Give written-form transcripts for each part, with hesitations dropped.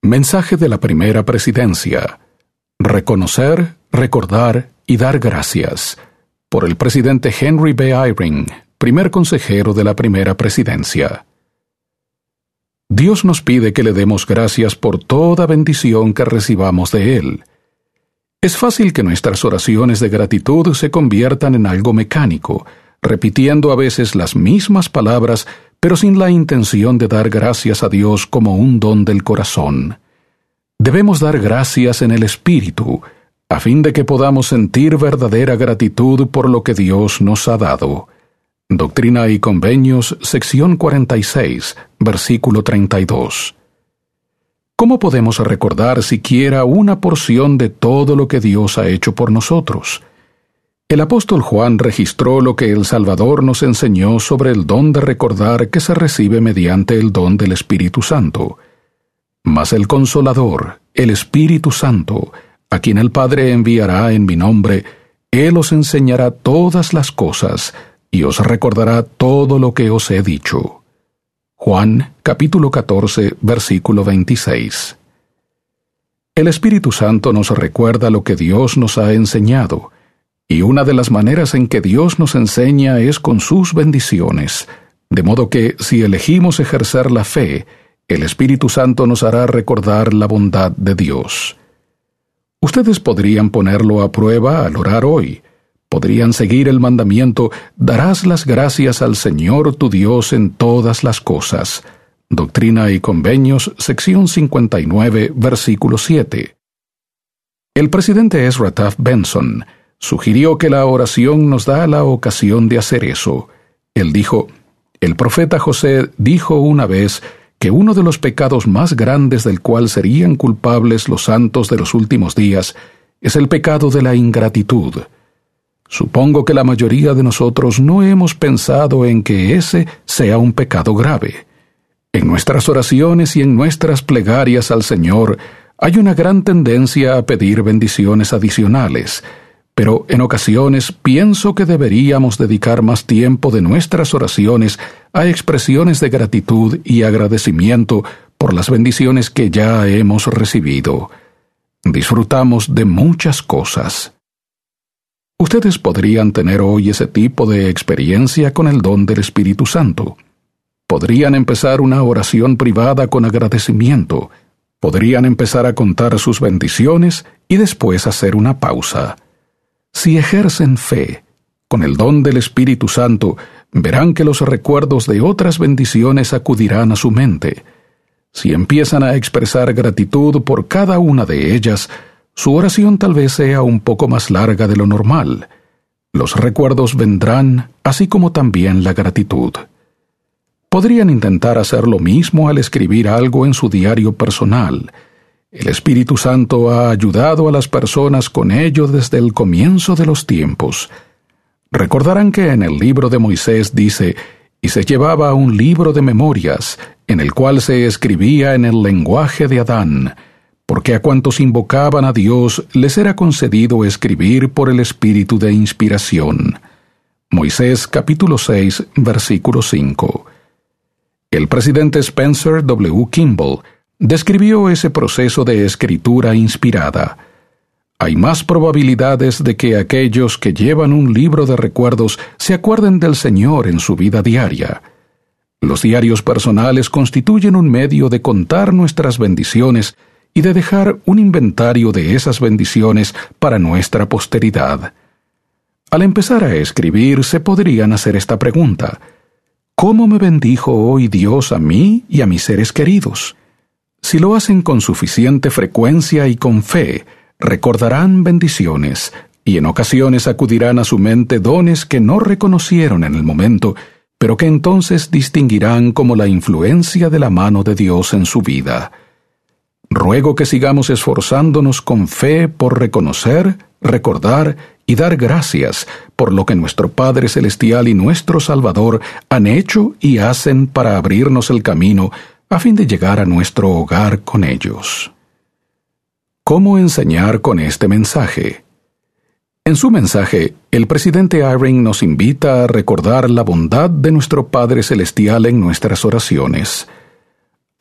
Mensaje de la primera presidencia. Reconocer, recordar y dar gracias. Por el presidente Henry B. Eyring, primer consejero de la primera presidencia. Dios nos pide que le demos gracias por toda bendición que recibamos de Él. Es fácil que nuestras oraciones de gratitud se conviertan en algo mecánico, repitiendo a veces las mismas palabras, pero sin la intención de dar gracias a Dios como un don del corazón. Debemos dar gracias en el Espíritu, a fin de que podamos sentir verdadera gratitud por lo que Dios nos ha dado. Doctrina y Convenios, sección 46, versículo 32. ¿Cómo podemos recordar siquiera una porción de todo lo que Dios ha hecho por nosotros? El apóstol Juan registró lo que el Salvador nos enseñó sobre el don de recordar que se recibe mediante el don del Espíritu Santo. Mas el Consolador, el Espíritu Santo, a quien el Padre enviará en mi nombre, Él os enseñará todas las cosas y os recordará todo lo que os he dicho. Juan, capítulo 14, versículo 26. El Espíritu Santo nos recuerda lo que Dios nos ha enseñado, y una de las maneras en que Dios nos enseña es con sus bendiciones, de modo que, si elegimos ejercer la fe, el Espíritu Santo nos hará recordar la bondad de Dios. Ustedes podrían ponerlo a prueba al orar hoy. Podrían seguir el mandamiento: darás las gracias al Señor tu Dios en todas las cosas. Doctrina y Convenios, sección 59, versículo 7. El presidente Ezra Taft Benson sugirió que la oración nos da la ocasión de hacer eso. Él dijo: el profeta José dijo una vez que uno de los pecados más grandes del cual serían culpables los santos de los últimos días es el pecado de la ingratitud. Supongo que la mayoría de nosotros no hemos pensado en que ese sea un pecado grave. En nuestras oraciones y en nuestras plegarias al Señor hay una gran tendencia a pedir bendiciones adicionales, pero en ocasiones pienso que deberíamos dedicar más tiempo de nuestras oraciones a expresiones de gratitud y agradecimiento por las bendiciones que ya hemos recibido. Disfrutamos de muchas cosas. Ustedes podrían tener hoy ese tipo de experiencia con el don del Espíritu Santo. Podrían empezar una oración privada con agradecimiento. Podrían empezar a contar sus bendiciones y después hacer una pausa. Si ejercen fe con el don del Espíritu Santo, verán que los recuerdos de otras bendiciones acudirán a su mente. Si empiezan a expresar gratitud por cada una de ellas, su oración tal vez sea un poco más larga de lo normal. Los recuerdos vendrán, así como también la gratitud. Podrían intentar hacer lo mismo al escribir algo en su diario personal. El Espíritu Santo ha ayudado a las personas con ello desde el comienzo de los tiempos. Recordarán que en el libro de Moisés dice: y se llevaba un libro de memorias, en el cual se escribía en el lenguaje de Adán, porque a cuantos invocaban a Dios les era concedido escribir por el espíritu de inspiración. Moisés capítulo 6, versículo 5. El presidente Spencer W. Kimball describió ese proceso de escritura inspirada. Hay más probabilidades de que aquellos que llevan un libro de recuerdos se acuerden del Señor en su vida diaria. Los diarios personales constituyen un medio de contar nuestras bendiciones y de dejar un inventario de esas bendiciones para nuestra posteridad. Al empezar a escribir, se podrían hacer esta pregunta: ¿cómo me bendijo hoy Dios a mí y a mis seres queridos? Si lo hacen con suficiente frecuencia y con fe, recordarán bendiciones, y en ocasiones acudirán a su mente dones que no reconocieron en el momento, pero que entonces distinguirán como la influencia de la mano de Dios en su vida. Ruego que sigamos esforzándonos con fe por reconocer, recordar y dar gracias por lo que nuestro Padre Celestial y nuestro Salvador han hecho y hacen para abrirnos el camino a fin de llegar a nuestro hogar con ellos. ¿Cómo enseñar con este mensaje? En su mensaje, el presidente Eyring nos invita a recordar la bondad de nuestro Padre Celestial en nuestras oraciones.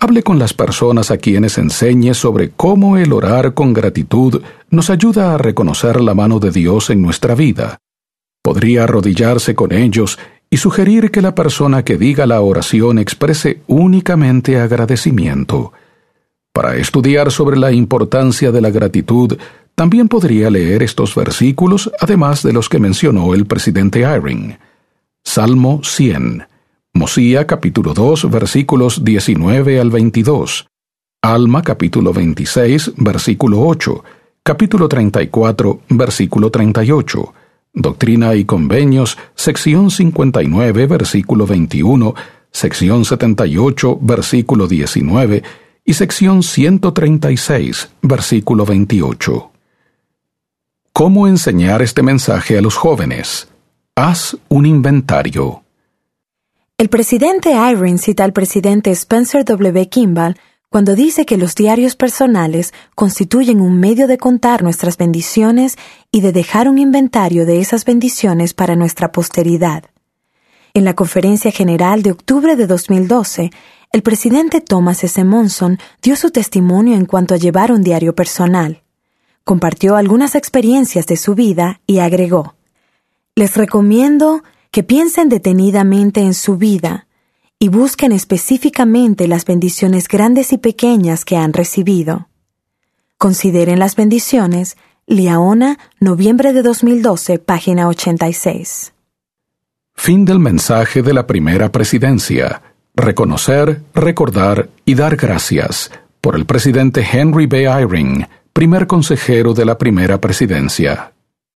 Hable con las personas a quienes enseñe sobre cómo el orar con gratitud nos ayuda a reconocer la mano de Dios en nuestra vida. Podría arrodillarse con ellos y sugerir que la persona que diga la oración exprese únicamente agradecimiento. Para estudiar sobre la importancia de la gratitud, también podría leer estos versículos, además de los que mencionó el presidente Eyring. Salmo 100. Mosía capítulo 2 versículos 19 al 22, Alma capítulo 26 versículo 8, capítulo 34 versículo 38, Doctrina y Convenios, sección 59 versículo 21, sección 78 versículo 19 y sección 136 versículo 28. ¿Cómo enseñar este mensaje a los jóvenes? Haz un inventario. El presidente Eyring cita al presidente Spencer W. Kimball cuando dice que los diarios personales constituyen un medio de contar nuestras bendiciones y de dejar un inventario de esas bendiciones para nuestra posteridad. En la Conferencia General de octubre de 2012, el presidente Thomas S. Monson dio su testimonio en cuanto a llevar un diario personal. Compartió algunas experiencias de su vida y agregó: «Les recomiendo que piensen detenidamente en su vida y busquen específicamente las bendiciones grandes y pequeñas que han recibido. Consideren las bendiciones». Liaona, noviembre de 2012, página 86. Fin del mensaje de la primera presidencia. Reconocer, recordar y dar gracias, por el presidente Henry B. Eyring, primer consejero de la primera presidencia.